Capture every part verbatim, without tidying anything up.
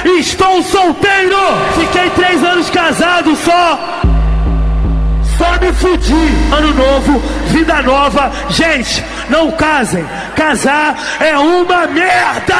Estou solteiro. Fiquei três anos casado só. Só me fudi. Ano novo, vida nova. Gente, não casem. Casar é uma merda.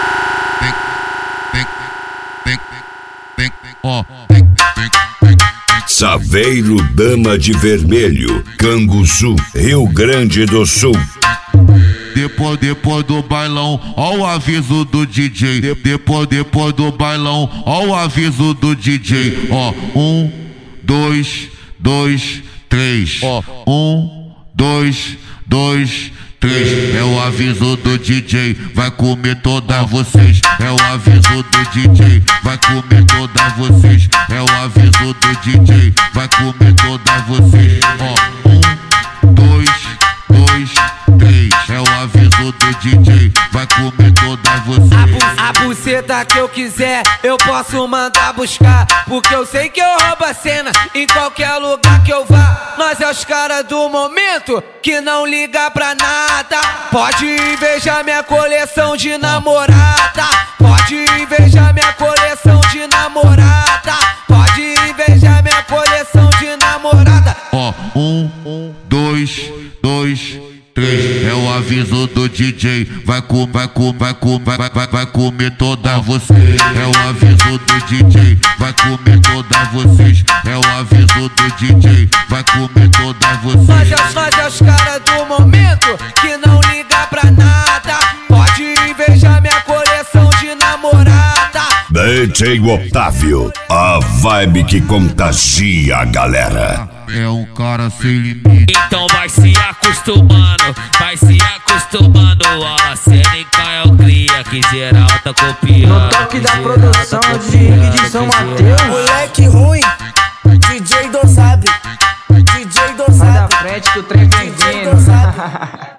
Saveiro Dama de Vermelho, Canguçu, Rio Grande do Sul. Depois, depois do bailão, ó o aviso do D J. De, depois, depois do bailão, ó o aviso do D J. Ó, um, dois, dois, três. Ó, um, dois, dois, três. É o aviso do D J, vai comer todas vocês. É o aviso do D J, vai comer todas vocês. É o aviso do D J, vai comer todas vocês. Ó, um, dois, dois, três. É o aviso do D J, vai comer todas vocês. A, bu a buceta que eu quiser, eu posso mandar buscar, porque eu sei que eu roubo a cena em qualquer lugar que eu vá. Nós é os caras do momento que não liga pra nada. Pode invejar minha coleção de namorada. Pode invejar minha coleção de namorada. Pode invejar minha coleção de namorada. Ó, um, dois, dois, três. É o aviso do D J, vai comer, vai comer, vai comer, vai, vai, vai comer todas vocês. É o aviso do D J, vai comer todas vocês. É o aviso do D J, vai comer todas vocês. Nós é, nós é os caras do momento que não liga pra nada. Pode invejar minha coleção de namorada. D J Otávio, a vibe que contagia a galera. É um cara sem limite. Então vai se acostumando, vai se acostumando. A cênica é o cria que geral tá copiando. No toque da produção de Ring de São Mateus. Moleque ruim, D J Dosabre, D J Dosabre. Sai da frente que o trem vem vindo.